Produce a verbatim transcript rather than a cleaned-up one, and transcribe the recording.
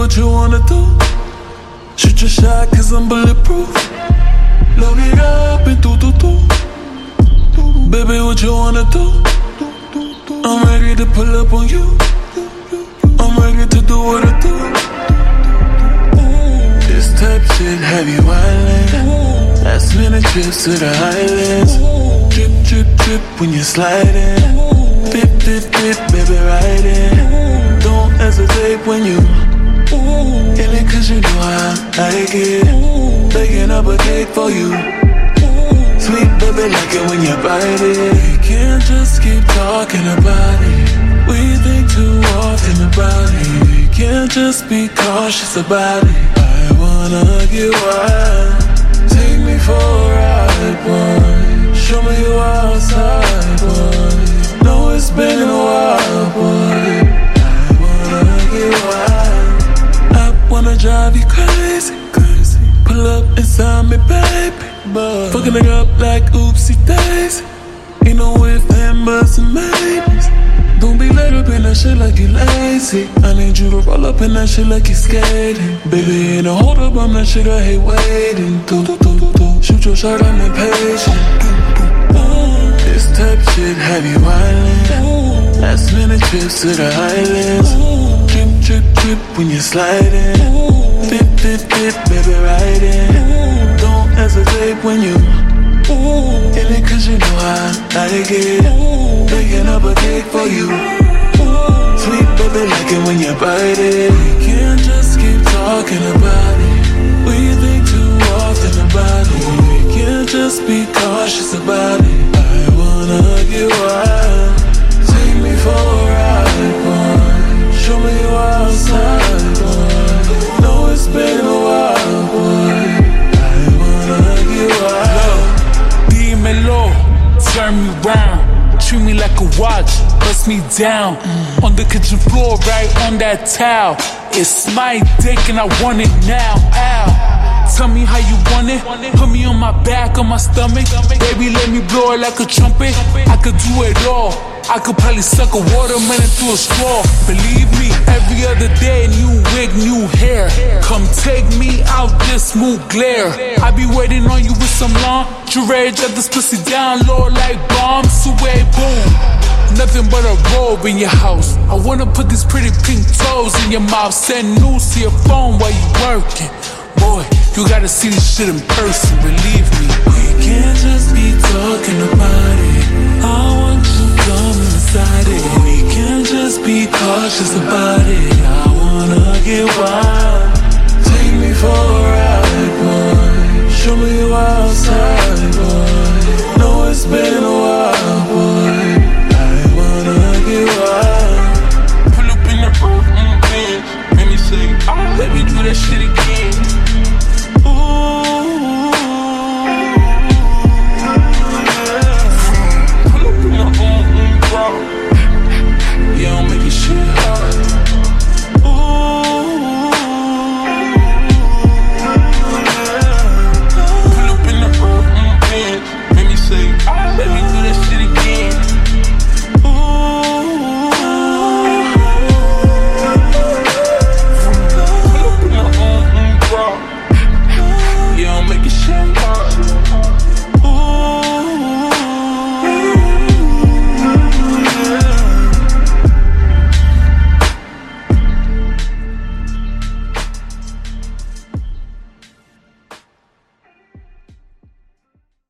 what you wanna do? Shoot your shot cause I'm bulletproof. Load it up and do do do. Baby, what you wanna do? I'm ready to pull up on you. I'm ready to do what I do. This type shit have you wildin'. Last minute trips to the islands. Drip, drip, drip when you're sliding. Dip, dip, dip, baby, riding. Don't hesitate when you in it cause you know I like it. Baking up a cake for you. Sweet baby, like it when you bite it. We can't just keep talking about it. We think too often about it. We can't just be cautious about it. I wanna get wild. Take me for a ride, boy. Show me you outside, boy. Know it's been a while, boy. I wanna get wild. I wanna drive you crazy, crazy. Pull up inside me, baby. But fucking it up like oopsie daisy. Ain't no if, and buts, and maybes. Don't be laid up in that shit like you lazy. I need you to roll up in that shit like you skating. Baby, ain't no hold up, I'm that shit, I hate waiting. Do, do, do, do, do. Shoot your shot, I'm impatient. This type shit have you wildin'. Last minute trips to the islands. Drip, drip, drip when you're sliding. Dip, dip, dip, baby, riding. Don't hesitate when you in it cause you know I like it. Baking up a cake for you. Sweet baby, like it when you bite it. We can't just keep talking about it. We think too often about it. We can't just be cautious about it. I wanna get wild. Take me for a ride, boy. Show me you outside, boy. Know it's been a while, boy. I wanna get wild. Dímelo, turn me round. Treat me like a watch, bust me down. mm. On the kitchen floor, right on that towel. It's my dick and I want it now. Ow. Tell me how you want it. Put me on my back, on my stomach. Baby, let me blow it like a trumpet. I could do it all. I could probably suck a watermelon through a straw. Believe me, every other day, new wig, new hair. Come take me out this smooth glare. I be waiting on you with some lingerie. Jet this pussy down low like bombs away, boom. Nothing but a robe in your house. I wanna put these pretty pink toes in your mouth. Send news to your phone while you working. Boy, you gotta see this shit in person, believe me. We can't just be talking about it. I want you come inside it. We can't just be cautious about it. I wanna get wild. Take me for a ride, boy. Show me you outside, boy. Know it's been a